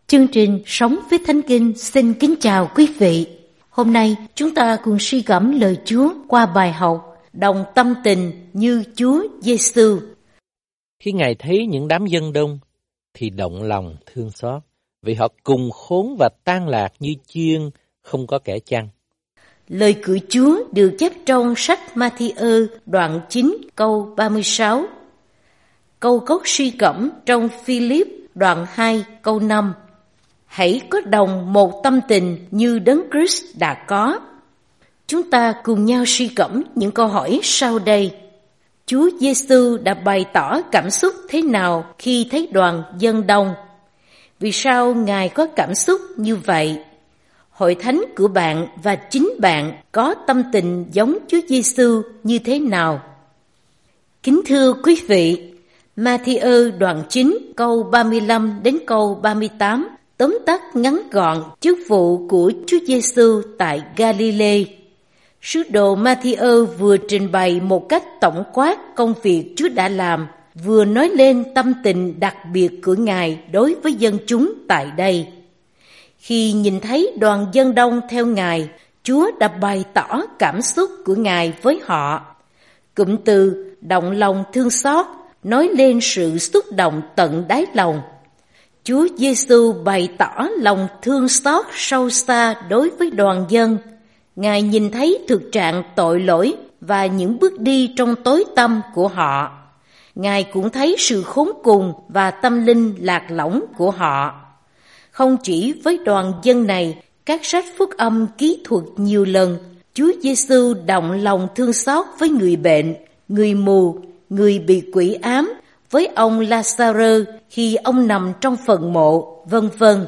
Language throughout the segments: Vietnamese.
Chương trình Sống với Thánh Kinh xin kính chào quý vị. Hôm nay chúng ta cùng suy gẫm lời Chúa qua bài học Đồng tâm tình như Chúa Giêsu. Khi Ngài thấy những đám dân đông thì động lòng thương xót, vì họ cùng khốn và tan lạc như chiên không có kẻ chăn. Lời của Chúa được chép trong sách Ma-thi-ơ đoạn 9 câu 36. Câu gốc suy gẫm trong Phi-líp đoạn 2 câu 5. Hãy có đồng một tâm tình như Đấng Christ đã có. Chúng ta cùng nhau suy gẫm những câu hỏi sau đây. Chúa Giêsu đã bày tỏ cảm xúc thế nào khi thấy đoàn dân đông? Vì sao Ngài có cảm xúc như vậy? Hội thánh của bạn và chính bạn có tâm tình giống Chúa Giêsu như thế nào? Kính thưa quý vị, Ma-thi-ơ đoạn 9 câu 35 đến câu 38 tóm tắt ngắn gọn chức vụ của Chúa Giêsu tại Galilee. Sứ đồ Ma-thi-ơ vừa trình bày một cách tổng quát công việc Chúa đã làm, vừa nói lên tâm tình đặc biệt của Ngài đối với dân chúng tại đây. Khi nhìn thấy đoàn dân đông theo Ngài, Chúa đã bày tỏ cảm xúc của Ngài với họ. Cụm từ động lòng thương xót nói lên sự xúc động tận đáy lòng. Chúa Giêsu bày tỏ lòng thương xót sâu xa đối với đoàn dân. Ngài nhìn thấy thực trạng tội lỗi và những bước đi trong tối tăm của họ. Ngài cũng thấy sự khốn cùng và tâm linh lạc lõng của họ. Không chỉ với đoàn dân này, các sách phúc âm kỹ thuật nhiều lần, Chúa Giêsu động lòng thương xót với người bệnh, người mù, người bị quỷ ám, với ông La-sa-rơ khi ông nằm trong phần mộ, vân vân.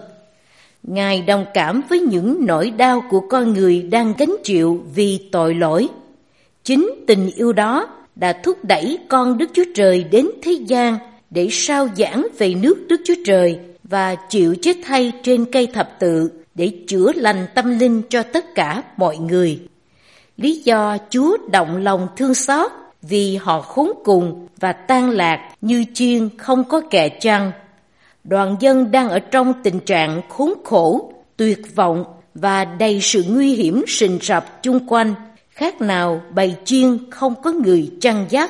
Ngài đồng cảm với những nỗi đau của con người đang gánh chịu vì tội lỗi. Chính tình yêu đó đã thúc đẩy con Đức Chúa Trời đến thế gian để rao giảng về nước Đức Chúa Trời và chịu chết thay trên cây thập tự để chữa lành tâm linh cho tất cả mọi người. Lý do Chúa động lòng thương xót vì họ khốn cùng và tan lạc như chiên không có kẻ chăn. Đoàn dân đang ở trong tình trạng khốn khổ, tuyệt vọng và đầy sự nguy hiểm rình rập chung quanh, khác nào bầy chiên không có người chăn dắt.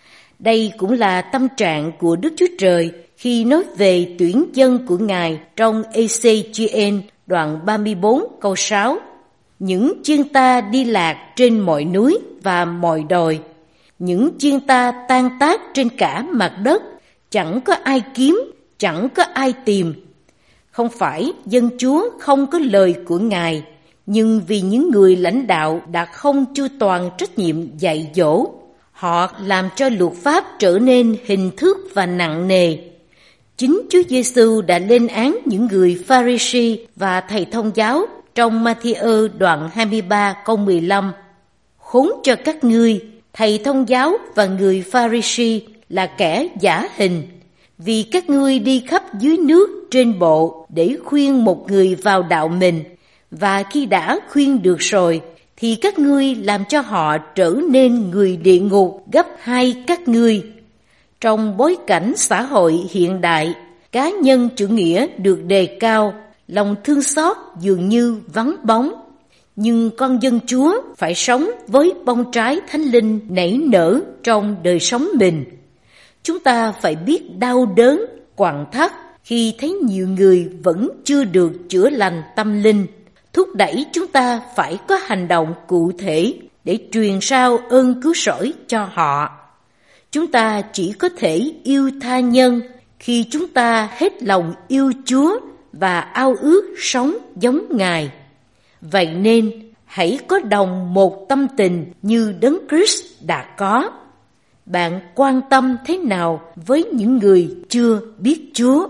Đây cũng là tâm trạng của Đức Chúa Trời khi nói về tuyển dân của Ngài trong Ê-xê-chi-ên đoạn 34 câu 6. Những chiên ta đi lạc trên mọi núi và mọi đồi, những chiên ta tan tác trên cả mặt đất, chẳng có ai kiếm, chẳng có ai tìm. Không phải dân Chúa không có lời của Ngài, nhưng vì những người lãnh đạo đã không chu toàn trách nhiệm dạy dỗ, họ làm cho luật pháp trở nên hình thức và nặng nề. Chính Chúa Giêsu đã lên án những người Pha-ri-si và thầy thông giáo trong Ma-thi-ơ đoạn 23 câu 15. Khốn cho các ngươi, thầy thông giáo và người Pha-ri-si là kẻ giả hình, vì các ngươi đi khắp dưới nước trên bộ để khuyên một người vào đạo mình, và khi đã khuyên được rồi, thì các ngươi làm cho họ trở nên người địa ngục gấp 2 các ngươi. Trong bối cảnh xã hội hiện đại, cá nhân chủ nghĩa được đề cao, lòng thương xót dường như vắng bóng. Nhưng con dân Chúa phải sống với bông trái thánh linh nảy nở trong đời sống mình. Chúng ta phải biết đau đớn, quặn thắt khi thấy nhiều người vẫn chưa được chữa lành tâm linh, thúc đẩy chúng ta phải có hành động cụ thể để truyền rao ơn cứu rỗi cho họ. Chúng ta chỉ có thể yêu tha nhân khi chúng ta hết lòng yêu Chúa và ao ước sống giống Ngài. Vậy nên, hãy có đồng một tâm tình như Đấng Christ đã có. Bạn quan tâm thế nào với những người chưa biết Chúa?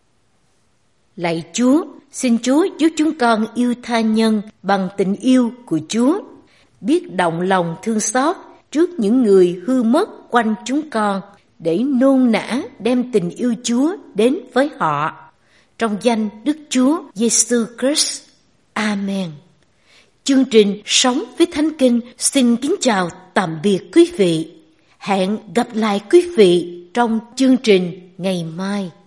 Lạy Chúa, xin Chúa giúp chúng con yêu tha nhân bằng tình yêu của Chúa, biết động lòng thương xót trước những người hư mất quanh chúng con, để nôn nã đem tình yêu Chúa đến với họ. Trong danh Đức Chúa Giêsu Christ. Amen. Chương trình Sống với Thánh Kinh xin kính chào tạm biệt quý vị. Hẹn gặp lại quý vị trong chương trình ngày mai.